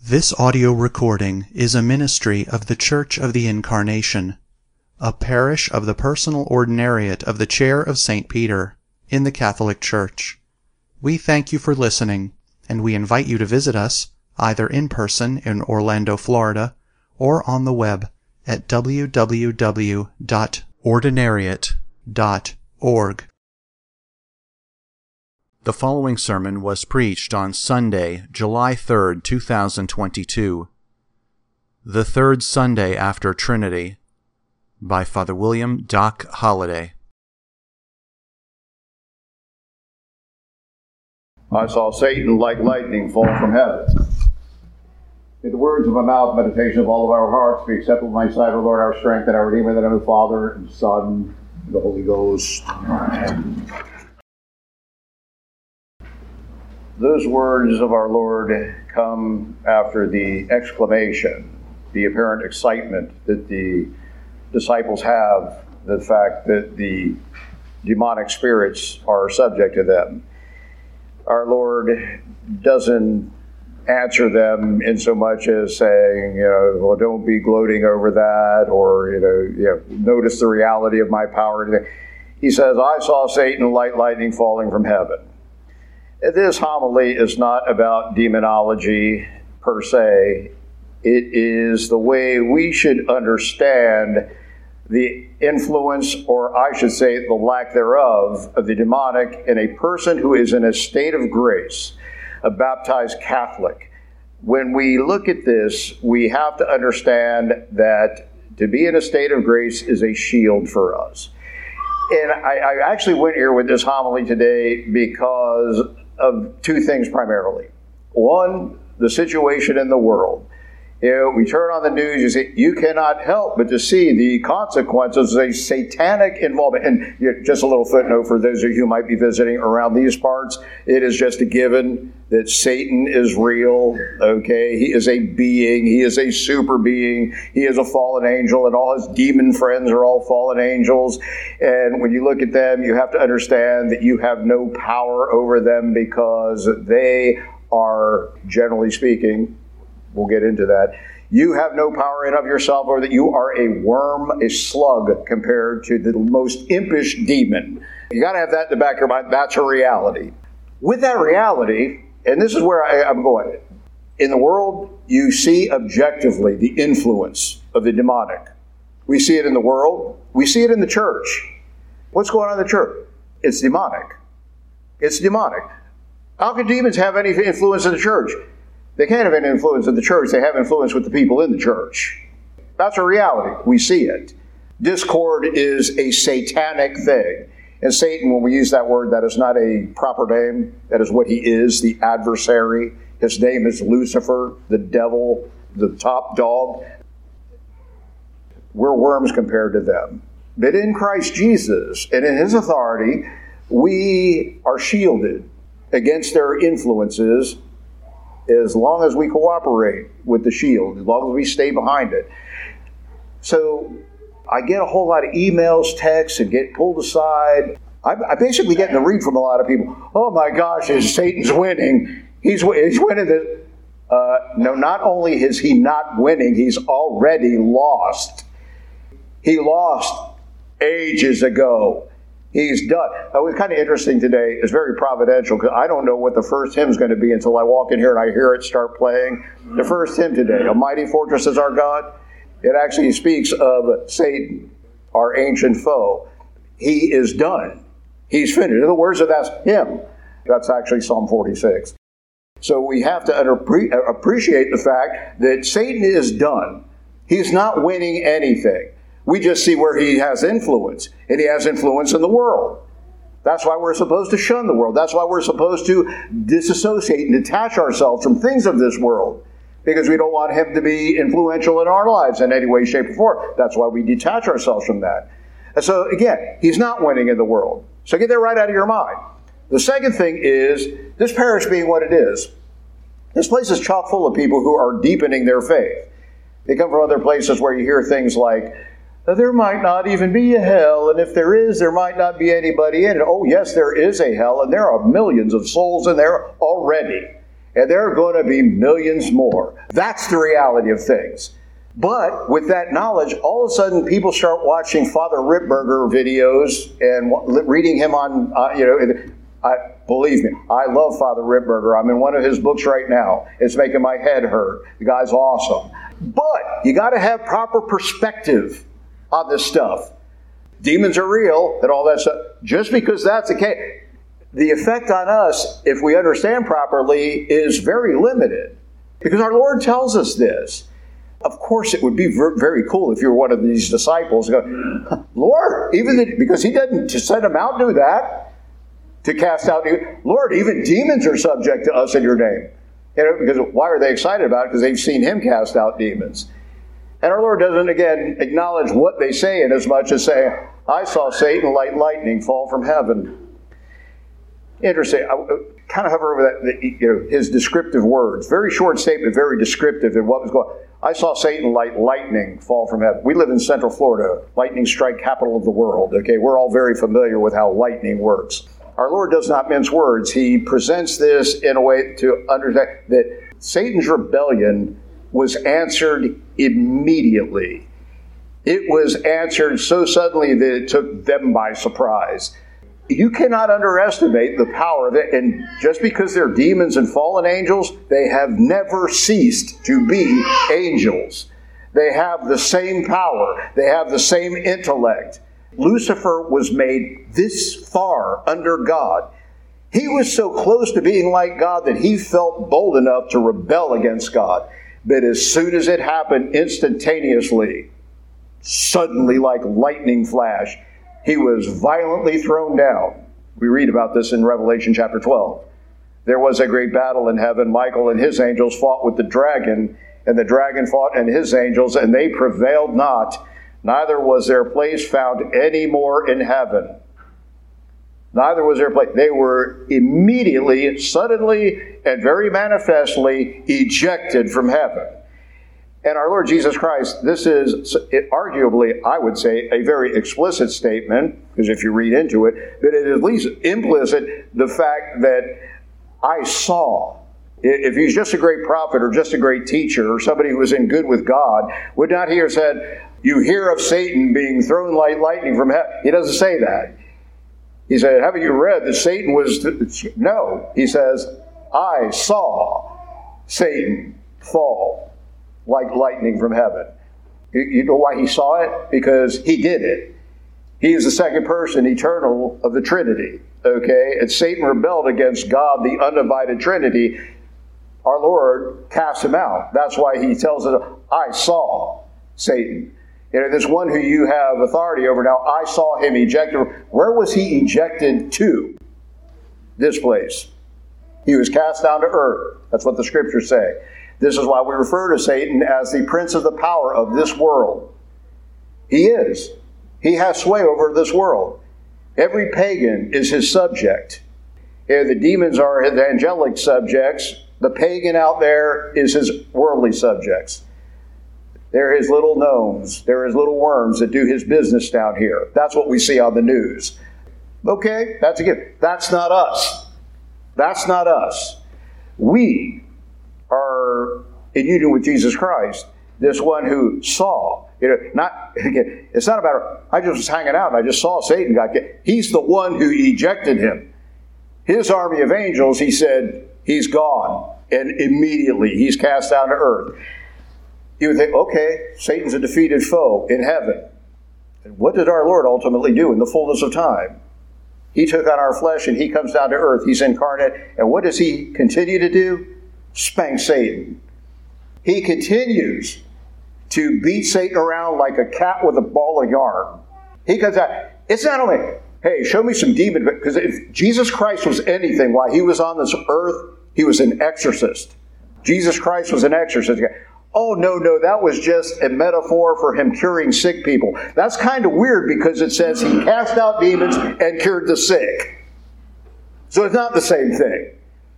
This audio recording is a ministry of the Church of the Incarnation, a parish of the personal ordinariate of the Chair of St. Peter in the Catholic Church. We thank you for listening, and we invite you to visit us either in person in Orlando, Florida, or on the web at www.ordinariate.org. The following sermon was preached on Sunday, July 3rd, 2022, the third Sunday after Trinity, by Father William Doc Holliday. I saw Satan like lightning fall from heaven. May the words of my mouth, meditation of all of our hearts, be acceptable in my sight, O Lord, our strength and our Redeemer, in the name of the Father, and the Son, and the Holy Ghost. Amen. Those words of our Lord come after the exclamation, the apparent excitement that the disciples have, the fact that the demonic spirits are subject to them. Our Lord doesn't answer them in so much as saying, well, don't be gloating over that, or, notice the reality of my power. He says, I saw Satan like lightning falling from heaven. This homily is not about demonology per se. It is the way we should understand the influence, or I should say the lack thereof, of the demonic in a person who is in a state of grace, a baptized Catholic. When we look at this, we have to understand that to be in a state of grace is a shield for us. And I actually went here with this homily today because of two things primarily. One, the situation in the world. We turn on the news, you cannot help but to see the consequences of a satanic involvement. And just a little footnote for those of you who might be visiting around these parts, it is just a given that Satan is real, okay? He is a being, he is a super being, he is a fallen angel, and all his demon friends are all fallen angels. And when you look at them, you have to understand that you have no power over them because they are, generally speaking, we'll get into that, you have no power in of yourself, or that you are a worm, a slug, compared to the most impish demon. You got to have that in the back of your mind. That's a reality. With that reality, and this is where I'm going, in the world, you see objectively the influence of the demonic. We see it in the world. We see it in the church. What's going on in the church? It's demonic. It's demonic. How can demons have any influence in the church? They can't have any influence in the church. They have influence with the people in the church. That's a reality. We see it. Discord is a satanic thing. And Satan, when we use that word, that is not a proper name. That is what he is, the adversary. His name is Lucifer, the devil, the top dog. We're worms compared to them. But in Christ Jesus and in his authority, we are shielded against their influences as long as we cooperate with the shield, as long as we stay behind it. So I get a whole lot of emails, texts, and get pulled aside. I basically get to read from a lot of people, oh my gosh, Satan's winning. He's winning this. No, not only is he not winning, he's already lost. He lost ages ago. He's done. It was kind of interesting today. It's very providential because I don't know what the first hymn is going to be until I walk in here and I hear it start playing. The first hymn today, A Mighty Fortress is Our God, it actually speaks of Satan, our ancient foe. He is done. He's finished. In the words of that hymn, that's actually Psalm 46. So we have to appreciate the fact that Satan is done. He's not winning anything. We just see where he has influence, and he has influence in the world. That's why we're supposed to shun the world. That's why we're supposed to disassociate and detach ourselves from things of this world, because we don't want him to be influential in our lives in any way, shape, or form. That's why we detach ourselves from that. And so, again, he's not winning in the world. So get that right out of your mind. The second thing is, this parish being what it is, this place is chock full of people who are deepening their faith. They come from other places where you hear things like, there might not even be a hell, and if there is, there might not be anybody in it. Oh, yes, there is a hell, and there are millions of souls in there already. And there are going to be millions more. That's the reality of things. But with that knowledge, all of a sudden people start watching Father Ripperger videos and reading him on, believe me, I love Father Ripperger. I'm in one of his books right now. It's making my head hurt. The guy's awesome. But you got to have proper perspective on this stuff. Demons are real and all that stuff. Just because that's the case, the effect on us, if we understand properly, is very limited. Because our Lord tells us this. Of course, it would be very cool if you were one of these disciples and go, Lord, because he didn't send them out to do that, to cast out demons. Lord, even demons are subject to us in your name. Because why are they excited about it? Because they've seen him cast out demons. And our Lord doesn't, again, acknowledge what they say in as much as say, I saw Satan like lightning fall from heaven. Interesting. I kind of hover over that, his descriptive words. Very short statement, very descriptive in what was going on. I saw Satan like lightning fall from heaven. We live in Central Florida, lightning strike capital of the world. Okay, we're all very familiar with how lightning works. Our Lord does not mince words. He presents this in a way to understand that Satan's rebellion was answered immediately. It was answered so suddenly that it took them by surprise. You cannot underestimate the power of it. And just because they're demons and fallen angels, they have never ceased to be angels. They have the same power. They have the same intellect. Lucifer was made this far under God. He was so close to being like God that he felt bold enough to rebel against God. But as soon as it happened, instantaneously, suddenly like lightning flash, he was violently thrown down. We read about this in Revelation chapter 12. There was a great battle in heaven. Michael and his angels fought with the dragon, and the dragon fought and his angels, and they prevailed not. Neither was their place found any more in heaven. Neither was their place. They were immediately, suddenly, and very manifestly ejected from heaven. And our Lord Jesus Christ, this is arguably, I would say, a very explicit statement, because if you read into it, but it is at least implicit the fact that I saw. If he's just a great prophet or just a great teacher or somebody who was in good with God, would not he have said, you hear of Satan being thrown like lightning from heaven? He doesn't say that. He said, haven't you read that Satan was... No. He says, I saw Satan fall like lightning from heaven. You know why he saw it? Because he did it. He is the second person, eternal, of the Trinity. Okay? And Satan rebelled against God, the undivided Trinity. Our Lord cast him out. That's why he tells us, I saw Satan. This one who you have authority over now, I saw him ejected. Where was he ejected to? This place. He was cast down to earth. That's what the scriptures say. This is why we refer to Satan as the prince of the power of this world. He is. He has sway over this world. Every pagan is his subject. The demons are the angelic subjects. The pagan out there is his worldly subjects. They're his little gnomes. They're his little worms that do his business down here. That's what we see on the news. Okay, that's a gift. That's not us. That's not us. We are in union with Jesus Christ, this one who saw. It's not about, I just was hanging out and I just saw Satan got killed. He's the one who ejected him. His army of angels, he said, he's gone. And immediately he's cast down to earth. You would think, okay, Satan's a defeated foe in heaven. And what did our Lord ultimately do in the fullness of time? He took on our flesh and he comes down to earth. He's incarnate. And what does he continue to do? Spank Satan. He continues to beat Satan around like a cat with a ball of yarn. He comes out. It's not only, hey, show me some demon, because if Jesus Christ was anything while he was on this earth, he was an exorcist. Jesus Christ was an exorcist. Oh, no, that was just a metaphor for him curing sick people. That's kind of weird because it says he cast out demons and cured the sick. So it's not the same thing.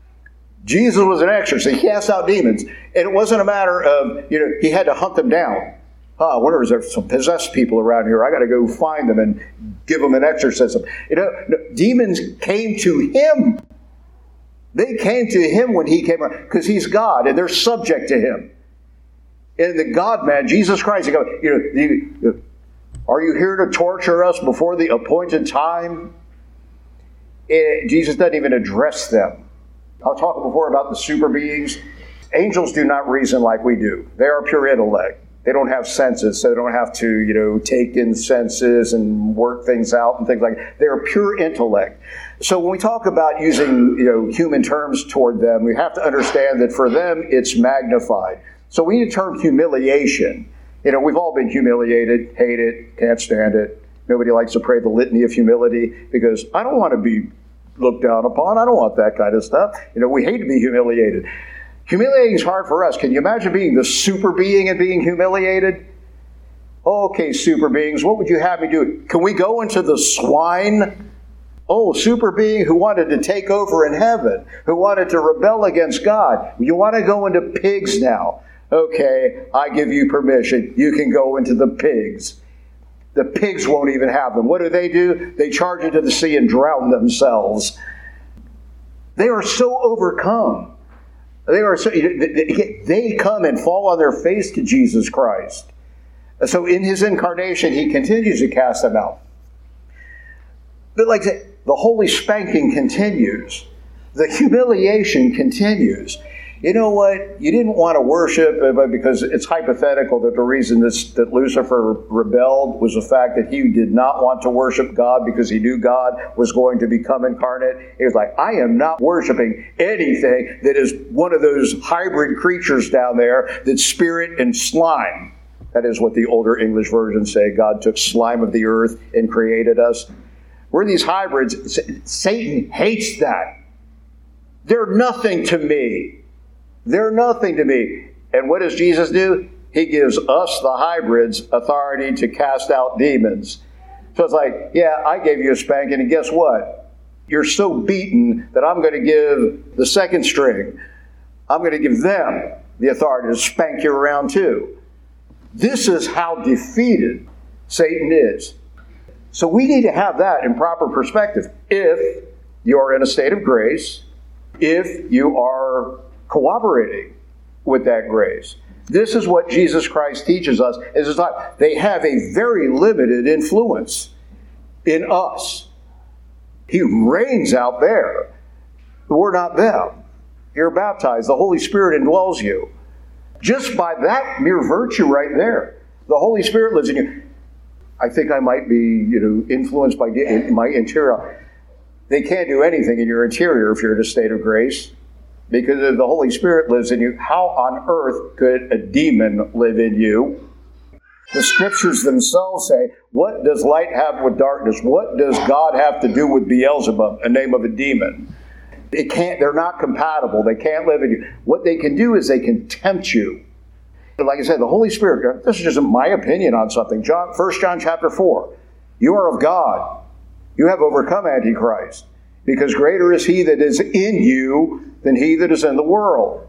Jesus was an exorcist. He cast out demons. And it wasn't a matter of, he had to hunt them down. I wonder, is there some possessed people around here? I got to go find them and give them an exorcism. Demons came to him. They came to him when he came around, because he's God, and they're subject to him. And the God-man, Jesus Christ, he goes, are you here to torture us before the appointed time? Jesus doesn't even address them. I'll talk before about the super beings. Angels do not reason like we do. They are pure intellect. They don't have senses, so they don't have to, take in senses and work things out and things like that. They are pure intellect. So when we talk about using, human terms toward them, we have to understand that for them, it's magnified. So we need the term humiliation. We've all been humiliated, hate it, can't stand it. Nobody likes to pray the litany of humility because I don't want to be looked down upon. I don't want that kind of stuff. We hate to be humiliated. Humiliating is hard for us. Can you imagine being the super being and being humiliated? Okay, super beings, what would you have me do? Can we go into the swine? Oh, super being who wanted to take over in heaven, who wanted to rebel against God. You want to go into pigs now? Okay, I give you permission. You can go into the pigs. The pigs won't even have them. What do? They charge into the sea and drown themselves. They are so overcome. They come and fall on their face to Jesus Christ. So in his incarnation, he continues to cast them out. But like I say, the holy spanking continues. The humiliation continues. You know what? You didn't want to worship, but because it's hypothetical that the reason that Lucifer rebelled was the fact that he did not want to worship God because he knew God was going to become incarnate. He was like, I am not worshiping anything that is one of those hybrid creatures down there that's spirit and slime. That is what the older English versions say. God took slime of the earth and created us. We're these hybrids. Satan hates that. They're nothing to me. They're nothing to me. And what does Jesus do? He gives us, the hybrids, authority to cast out demons. So it's like, yeah, I gave you a spanking, and guess what? You're so beaten that I'm going to give the second string. I'm going to give them the authority to spank you around too. This is how defeated Satan is. So we need to have that in proper perspective. If you are in a state of grace, if you are cooperating with that grace. This is what Jesus Christ teaches us. It's like they have a very limited influence in us. He reigns out there. We're not them. You're baptized. The Holy Spirit indwells you. Just by that mere virtue right there, the Holy Spirit lives in you. I think I might be, influenced by my interior. They can't do anything in your interior if you're in a state of grace. Because if the Holy Spirit lives in you, how on earth could a demon live in you? The scriptures themselves say, what does light have with darkness? What does God have to do with Beelzebub, a name of a demon? They're not compatible. They can't live in you. What they can do is they can tempt you. Like I said, the Holy Spirit, this is just my opinion on something. 1 John chapter 4, you are of God. You have overcome Antichrist. Because greater is he that is in you than he that is in the world.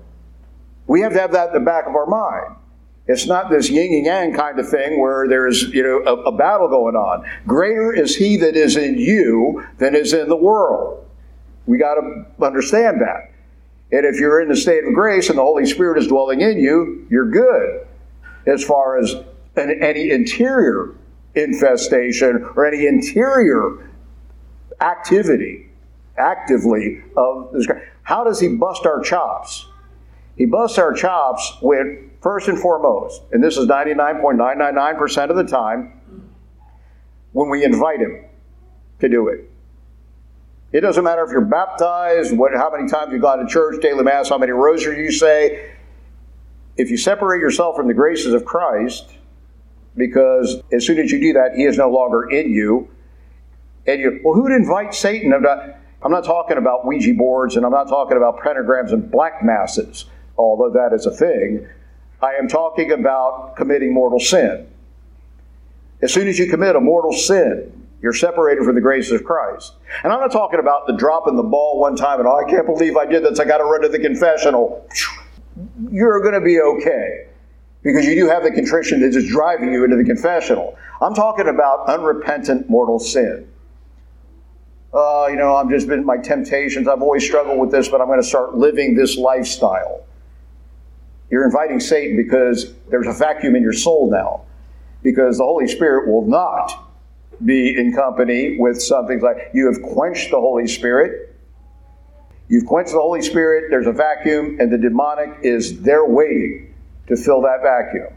We have to have that in the back of our mind. It's not this yin and yang kind of thing where there's a battle going on. Greater is he that is in you than is in the world. We got to understand that. And if you're in the state of grace and the Holy Spirit is dwelling in you, you're good. As far as any interior infestation or any interior actively of this. How does he bust our chops? He busts our chops with, first and foremost, and this is 99.999% of the time, when we invite him to do it. It doesn't matter if you're baptized, how many times you've gone to church, daily mass, how many rosaries you say. If you separate yourself from the graces of Christ, because as soon as you do that, he is no longer in you, and who'd invite Satan? I'm not talking about Ouija boards, and I'm not talking about pentagrams and black masses, although that is a thing. I am talking about committing mortal sin. As soon as you commit a mortal sin, you're separated from the grace of Christ. And I'm not talking about the dropping the ball one time and, I can't believe I did this, I got to run to the confessional. You're going to be okay, because you do have the contrition that is driving you into the confessional. I'm talking about unrepentant mortal sin. I've just been my temptations. I've always struggled with this, but I'm going to start living this lifestyle. You're inviting Satan because there's a vacuum in your soul now. Because the Holy Spirit will not be in company with something like, you have quenched the Holy Spirit. You've quenched the Holy Spirit. There's a vacuum, and the demonic is there waiting to fill that vacuum.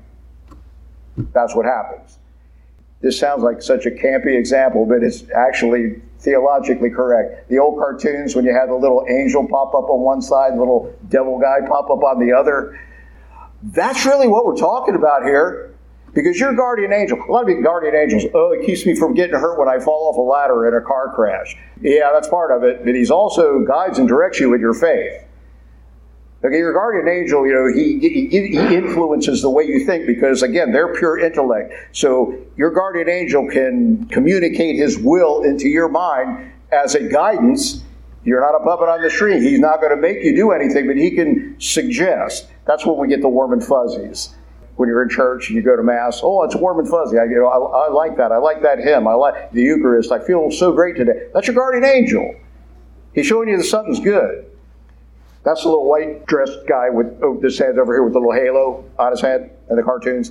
That's what happens. This sounds like such a campy example, but it's actually theologically correct. The old cartoons, when you had the little angel pop up on one side, the little devil guy pop up on the other, that's really what we're talking about here. Because you're a guardian angel. A lot of you guardian angels, it keeps me from getting hurt when I fall off a ladder in a car crash. Yeah, that's part of it. But he's also guides and directs you with your faith. Okay, your guardian angel, he influences the way you think because, again, they're pure intellect. So your guardian angel can communicate his will into your mind as a guidance. You're not a puppet on the string. He's not going to make you do anything, but he can suggest. That's when we get the warm and fuzzies. When you're in church and you go to Mass, it's warm and fuzzy. I like that. I like that hymn. I like the Eucharist. I feel so great today. That's your guardian angel. He's showing you that something's good. That's the little white dressed guy with this head over here with the little halo on his head in the cartoons.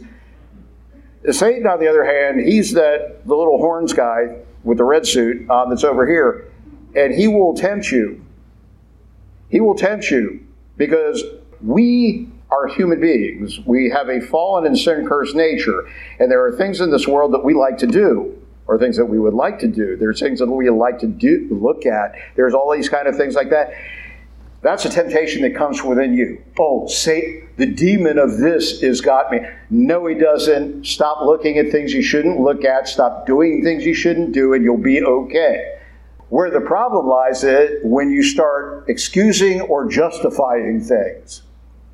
Satan, on the other hand, he's the little horns guy with the red suit that's over here. And he will tempt you. He will tempt you because we are human beings. We have a fallen and sin-cursed nature. And there are things in this world that we like to do, or things that we would like to do. There's things that we like to look at. There's all these kind of things like that. That's a temptation that comes from within you. Satan, the demon of this has got me. No, he doesn't. Stop looking at things you shouldn't look at. Stop doing things you shouldn't do, and you'll be okay. Where the problem lies is when you start excusing or justifying things.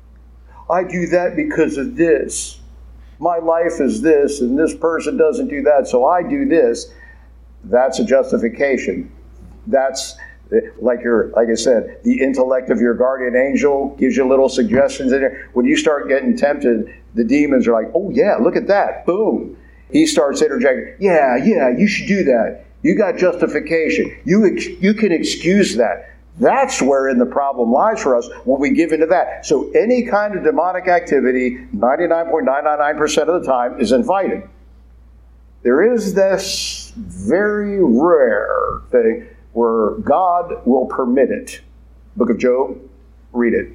I do that because of this. My life is this, and this person doesn't do that, so I do this. That's a justification. That's, like I said, the intellect of your guardian angel gives you little suggestions in there. When you start getting tempted, the demons are like, oh yeah, look at that. Boom. He starts interjecting, yeah, you should do that. You got justification. You can excuse that. That's wherein the problem lies for us when we give into that. So any kind of demonic activity, 99.999% of the time, is invited. There is this very rare thing where God will permit it. Book of Job, read it.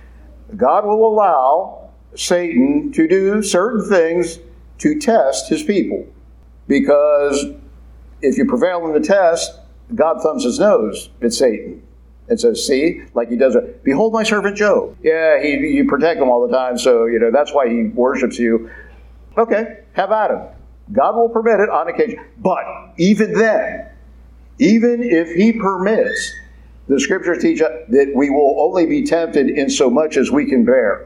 God will allow Satan to do certain things to test his people. Because if you prevail in the test, God thumbs his nose at Satan. And says, see, like he does, behold my servant Job. Yeah, you protect him all the time, so that's why he worships you. Okay, have at him. God will permit it on occasion. But even then, even if he permits, the scriptures teach us that we will only be tempted in so much as we can bear.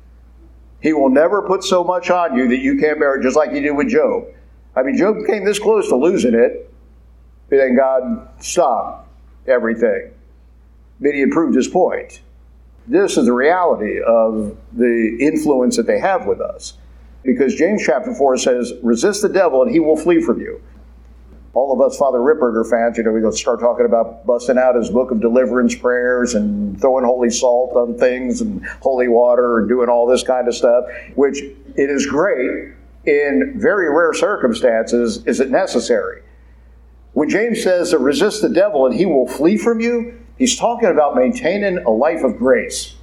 He will never put so much on you that you can't bear it, just like he did with Job. I mean, Job came this close to losing it, but then God stopped everything. But he had proved his point. This is the reality of the influence that they have with us. Because James chapter 4 says, resist the devil and he will flee from you. All of us Father Ripperger fans, we start talking about busting out his book of deliverance prayers and throwing holy salt on things and holy water and doing all this kind of stuff, which it is great. In very rare circumstances, is it necessary? When James says to resist the devil and he will flee from you, he's talking about maintaining a life of grace.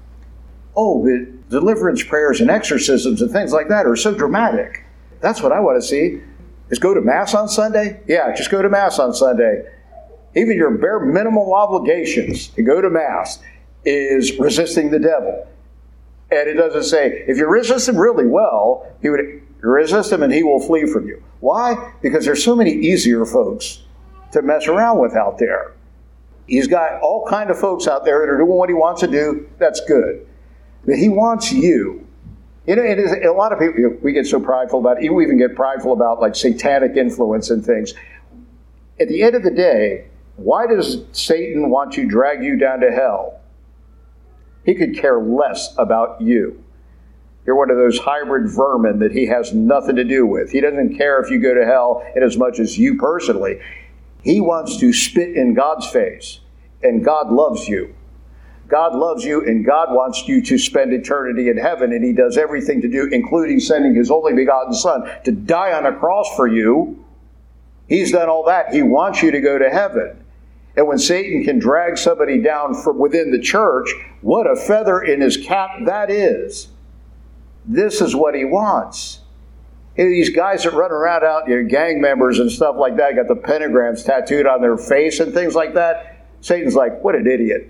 But deliverance prayers and exorcisms and things like that are so dramatic. That's what I want to see. Is go to Mass on Sunday? Yeah, just go to Mass on Sunday. Even your bare minimum obligations to go to Mass is resisting the devil. And it doesn't say, if you resist him really well, he would resist him and he will flee from you. Why? Because there's so many easier folks to mess around with out there. He's got all kind of folks out there that are doing what he wants to do. That's good. But he wants you. It is a lot of people, we get so prideful about it. We even get prideful about like satanic influence and things. At the end of the day, why does Satan want to drag you down to hell? He could care less about you. You're one of those hybrid vermin that he has nothing to do with. He doesn't care if you go to hell in as much as you personally. He wants to spit in God's face, and God loves you. God loves you, and God wants you to spend eternity in heaven, and He does everything to do, including sending His only begotten Son to die on a cross for you. He's done all that. He wants you to go to heaven. And when Satan can drag somebody down from within the church, what a feather in his cap that is. This is what he wants. These guys that run around out, gang members and stuff like that, got the pentagrams tattooed on their face and things like that. Satan's like, what an idiot.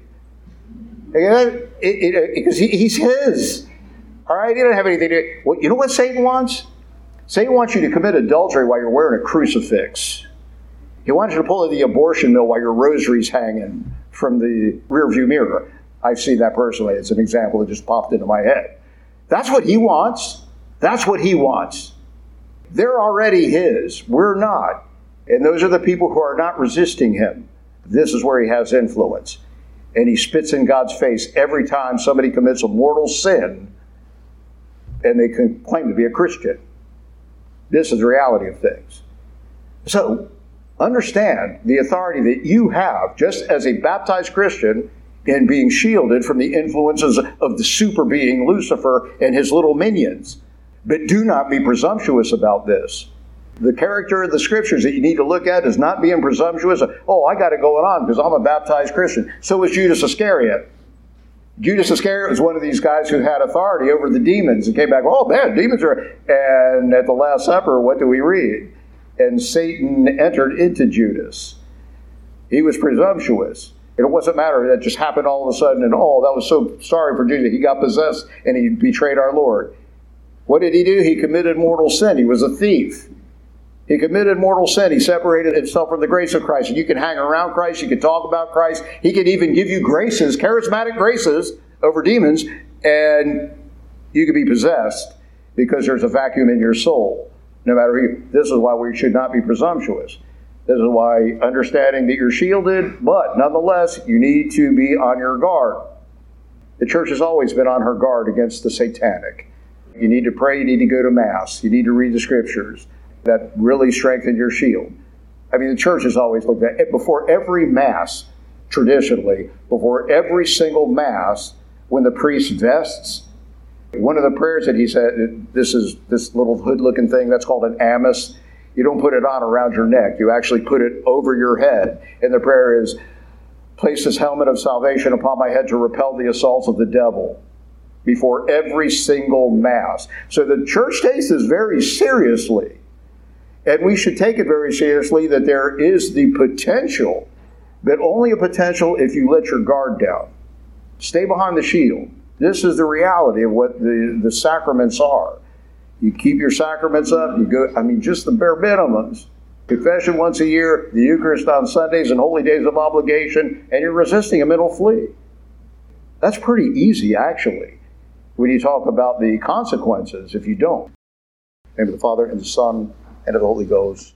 Because he's his. All right? He doesn't have anything to do. Well, you know what Satan wants? Satan wants you to commit adultery while you're wearing a crucifix. He wants you to pull at the abortion mill while your rosary's hanging from the rearview mirror. I've seen that personally. It's an example that just popped into my head. That's what he wants. That's what he wants. They're already his. We're not. And those are the people who are not resisting him. This is where he has influence. And he spits in God's face every time somebody commits a mortal sin and they can claim to be a Christian. This is the reality of things. So, understand the authority that you have just as a baptized Christian in being shielded from the influences of the super being Lucifer and his little minions. But do not be presumptuous about this. The character of the Scriptures that you need to look at is not being presumptuous. Oh, I got it going on because I'm a baptized Christian. So was Judas Iscariot. Judas Iscariot was one of these guys who had authority over the demons and came back, oh man, demons are... And at the Last Supper, what do we read? And Satan entered into Judas. He was presumptuous. It wasn't matter that just happened all of a sudden and, oh, that was so sorry for Judas. He got possessed and he betrayed our Lord. What did he do? He committed mortal sin. He was a thief. He committed mortal sin. He separated himself from the grace of Christ. And you can hang around Christ. You can talk about Christ. He can even give you graces, charismatic graces over demons, and you can be possessed because there's a vacuum in your soul. No matter who. This is why we should not be presumptuous. This is why understanding that you're shielded, but nonetheless, you need to be on your guard. The church has always been on her guard against the satanic. You need to pray. You need to go to Mass. You need to read the Scriptures. That really strengthen your shield. I mean, the church has always looked at it. Before every Mass, traditionally, before every single Mass, when the priest vests, one of the prayers that he said, this is this little hood-looking thing, that's called an amice. You don't put it on around your neck. You actually put it over your head. And the prayer is, place this helmet of salvation upon my head to repel the assaults of the devil. Before every single Mass. So the church takes this very seriously. And we should take it very seriously that there is the potential, but only a potential if you let your guard down. Stay behind the shield. This is the reality of what the sacraments are. You keep your sacraments up, you go, just the bare minimums. Confession once a year, the Eucharist on Sundays and holy days of obligation, and you're resisting them, it'll flee. That's pretty easy, actually, when you talk about the consequences if you don't. In the name of the Father, and the Son, and of the Holy Ghost.